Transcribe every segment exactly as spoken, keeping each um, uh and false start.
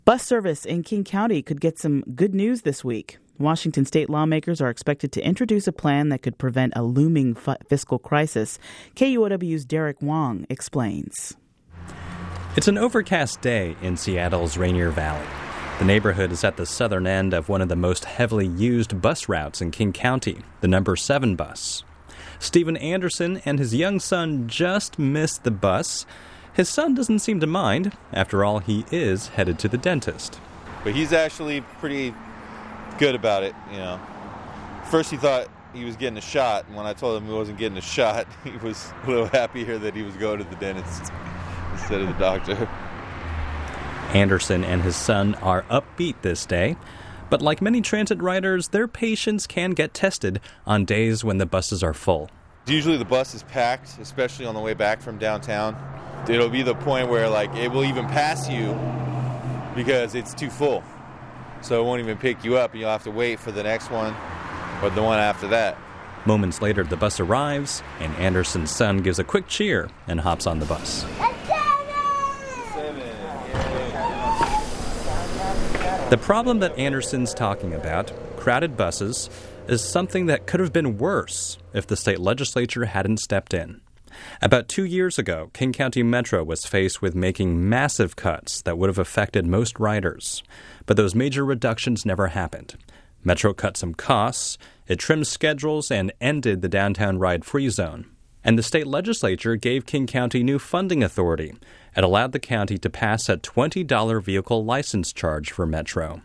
Bus service in King County could get some good news this week. Washington state lawmakers are expected to introduce a plan that could prevent a looming f- fiscal crisis. K U O W's Derek Wong explains. It's an overcast day in Seattle's Rainier Valley. The neighborhood is at the southern end of one of the most heavily used bus routes in King County, the number seven bus. Stephen Anderson and his young son just missed the bus. His son doesn't seem to mind. After all, he is headed to the dentist. But he's actually pretty good about it, you know. First he thought he was getting a shot, and when I told him he wasn't getting a shot, he was a little happier that he was going to the dentist instead of the doctor. Anderson and his son are upbeat this day, but like many transit riders, their patience can get tested on days when the buses are full. Usually the bus is packed, especially on the way back from downtown. It'll be the point where like it will even pass you because it's too full. So it won't even pick you up, and you'll have to wait for the next one or the one after that. Moments later, the bus arrives, and Anderson's son gives a quick cheer and hops on the bus. The problem that Anderson's talking about, crowded buses, is something that could have been worse if the state legislature hadn't stepped in. About two years ago, King County Metro was faced with making massive cuts that would have affected most riders. But those major reductions never happened. Metro cut some costs, it trimmed schedules, and ended the downtown ride-free zone. And the state legislature gave King County new funding authority. It allowed the county to pass a twenty dollars vehicle license charge for Metro.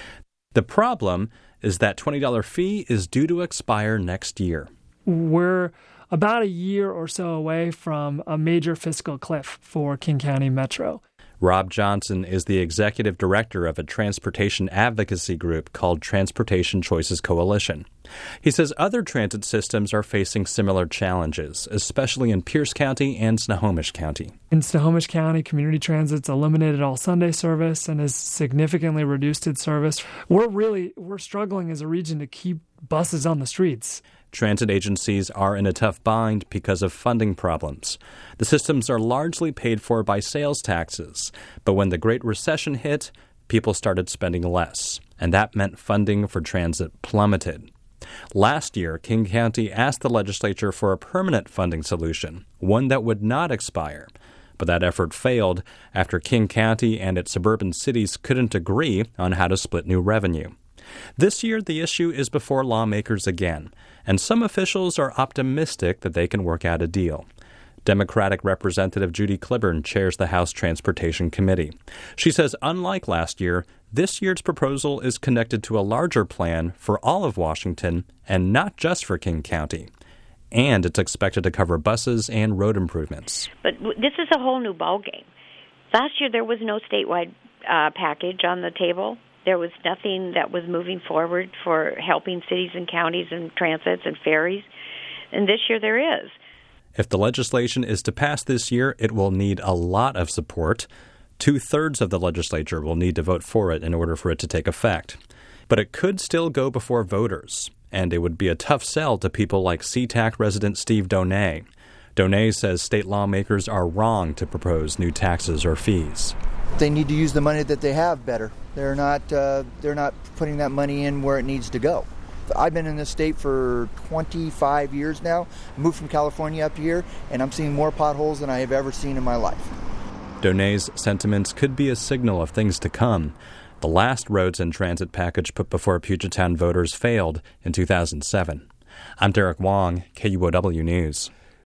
The problem is that twenty dollars fee is due to expire next year. We're about a year or so away from a major fiscal cliff for King County Metro. Rob Johnson is the executive director of a transportation advocacy group called Transportation Choices Coalition. He says other transit systems are facing similar challenges, especially in Pierce County and Snohomish County. In Snohomish County, Community Transit's eliminated all Sunday service and has significantly reduced its service. We're really, we're struggling as a region to keep buses on the streets. Transit agencies are in a tough bind because of funding problems. The systems are largely paid for by sales taxes, but when the Great Recession hit, people started spending less, and that meant funding for transit plummeted. Last year, King County asked the legislature for a permanent funding solution, one that would not expire. But that effort failed after King County and its suburban cities couldn't agree on how to split new revenue. This year, the issue is before lawmakers again, and some officials are optimistic that they can work out a deal. Democratic Representative Judy Cliburn chairs the House Transportation Committee. She says, unlike last year, this year's proposal is connected to a larger plan for all of Washington and not just for King County. And it's expected to cover buses and road improvements. But this is a whole new ballgame. Last year, there was no statewide uh, package on the table. There was nothing that was moving forward for helping cities and counties and transits and ferries. And this year there is. If the legislation is to pass this year, it will need a lot of support. Two-thirds of the legislature will need to vote for it in order for it to take effect. But it could still go before voters, and it would be a tough sell to people like SeaTac resident Steve Donay. Donay says state lawmakers are wrong to propose new taxes or fees. They need to use the money that they have better. They're not uh, they're not putting that money in where it needs to go. I've been in this state for twenty-five years now. I moved from California up here, and I'm seeing more potholes than I have ever seen in my life. Donay's sentiments could be a signal of things to come. The last roads and transit package put before Puget Sound voters failed in two thousand seven. I'm Derek Wong, K U O W News.